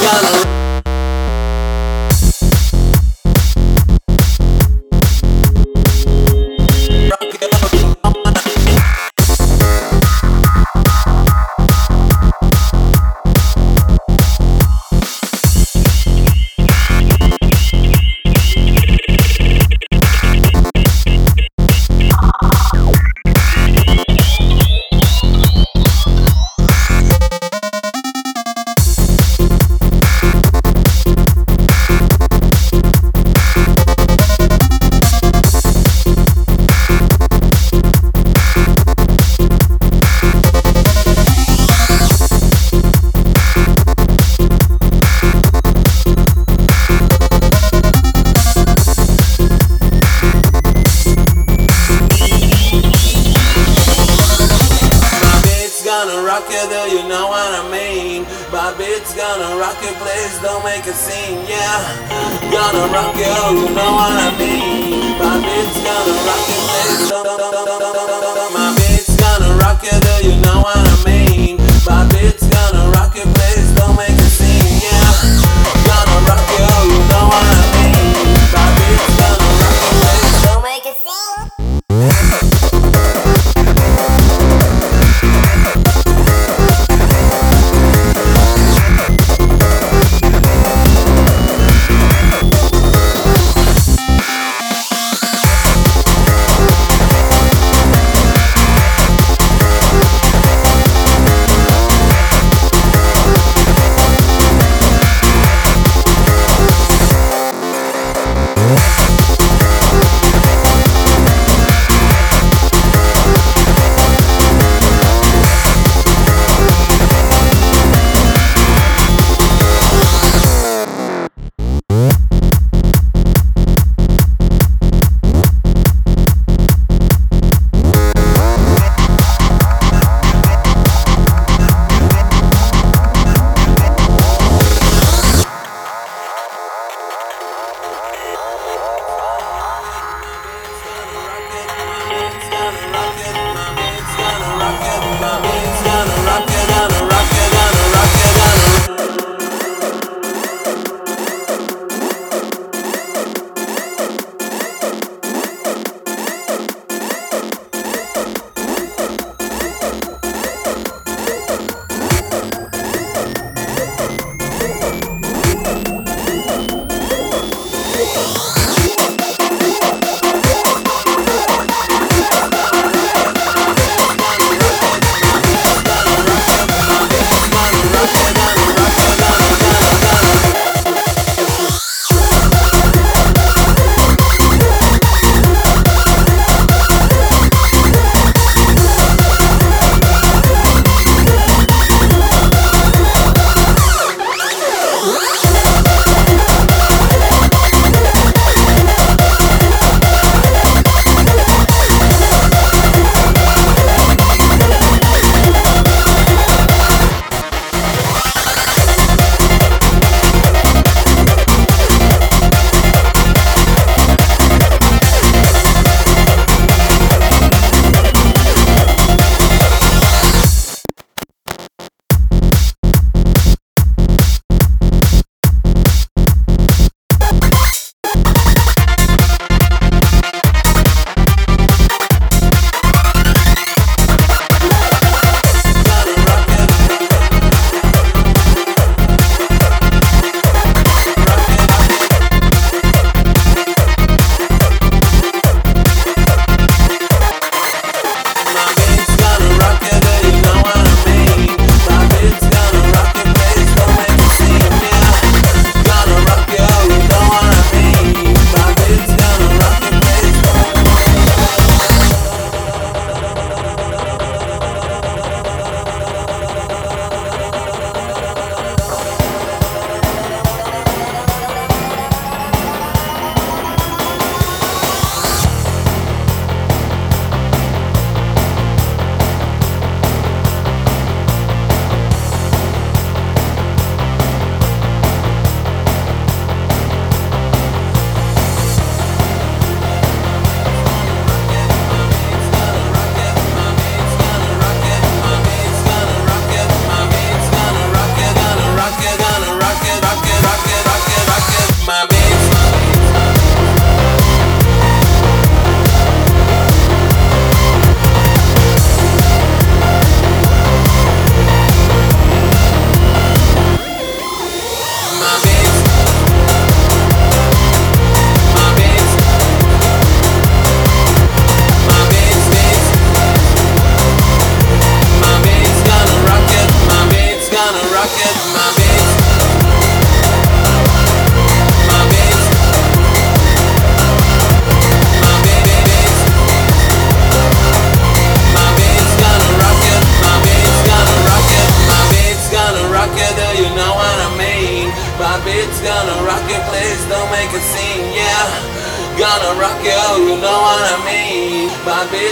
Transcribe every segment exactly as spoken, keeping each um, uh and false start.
Gonna rock it, though, you know what I mean. My bitch gonna rock it, please don't make a scene, yeah. Gonna rock it, oh, you know what I mean. My bitch gonna rock it, please don't, don't, don't, don't, don't, don't, don't. My bitch gonna rock it, though, you know what I mean. My bitch gonna rock it, please don't make a scene, yeah. Gonna rock it, oh, you know what I mean. My bitch gonna rock it, please don't make a scene.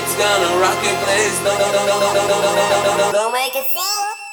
beat's gonna rock your place. Don't, don't, don't, don't, don't, don't, don't, don't, don't, don't Don't make a scene.